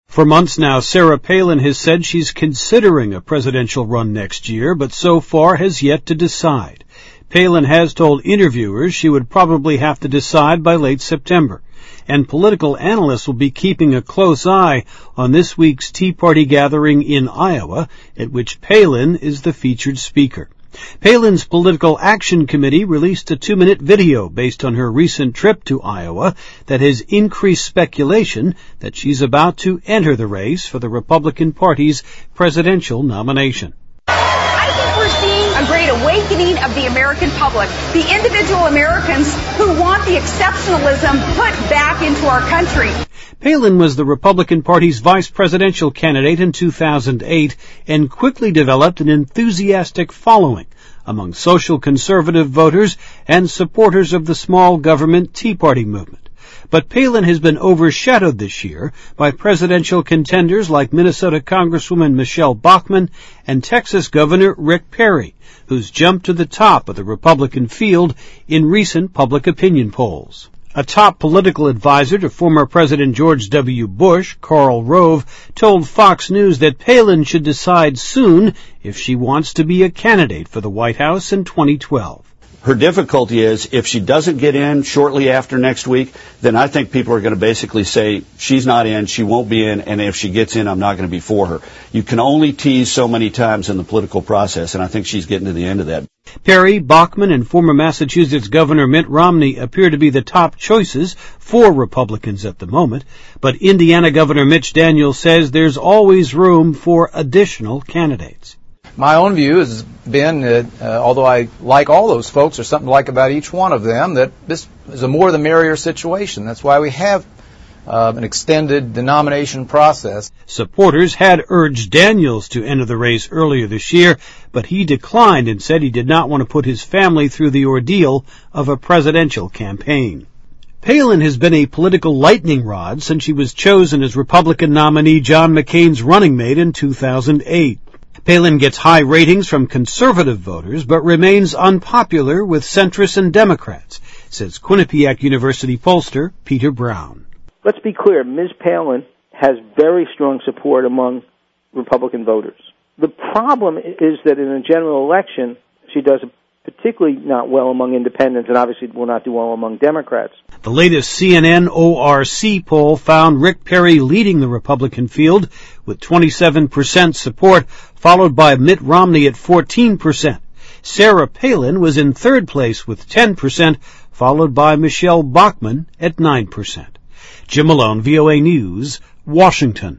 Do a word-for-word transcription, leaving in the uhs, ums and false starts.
For months now, Sarah Palin has said she's considering a presidential run next year, but so far has yet to decide. Palin has told interviewers she would probably have to decide by late September. And political analysts will be keeping a close eye on this week's Tea Party gathering in Iowa, at which Palin is the featured speaker. Palin's Political Action Committee released a two-minute video based on her recent trip to Iowa that has increased speculation that she's about to enter the race for the Republican Party's presidential nomination. I think we're seeing a great awakening of the American public, the individual Americans who want the exceptionalism put back into our country. Palin was the Republican Party's vice presidential candidate in two thousand eight and quickly developed an enthusiastic following among social conservative voters and supporters of the small government Tea Party movement. But Palin has been overshadowed this year by presidential contenders like Minnesota Congresswoman Michelle Bachmann and Texas Governor Rick Perry, who's jumped to the top of the Republican field in recent public opinion polls. A top political advisor to former President George W. Bush, Karl Rove, told Fox News that Palin should decide soon if she wants to be a candidate for the White House in twenty twelve. Her difficulty is if she doesn't get in shortly after next week, then I think people are going to basically say she's not in, she won't be in, and if she gets in, I'm not going to be for her. You can only tease so many times in the political process, and I think she's getting to the end of that. Perry, Bachmann, and former Massachusetts Governor Mitt Romney appear to be the top choices for Republicans at the moment, but Indiana Governor Mitch Daniels says there's always room for additional candidates. My own view has been that, uh, although I like all those folks, there's something to like about each one of them, that this is a more the merrier situation. That's why we have uh, an extended nomination process. Supporters had urged Daniels to enter the race earlier this year, but he declined and said he did not want to put his family through the ordeal of a presidential campaign. Palin has been a political lightning rod since she was chosen as Republican nominee John McCain's running mate in two thousand eight. Palin gets high ratings from conservative voters, but remains unpopular with centrists and Democrats, says Quinnipiac University pollster Peter Brown. Let's be clear, Miz Palin has very strong support among Republican voters. The problem is that in a general election, she does particularly not well among independents and obviously will not do well among Democrats. The latest C N N O R C poll found Rick Perry leading the Republican field with twenty-seven percent support, followed by Mitt Romney at fourteen percent. Sarah Palin was in third place with ten percent, followed by Michelle Bachmann at nine percent. Jim Malone, V O A News, Washington.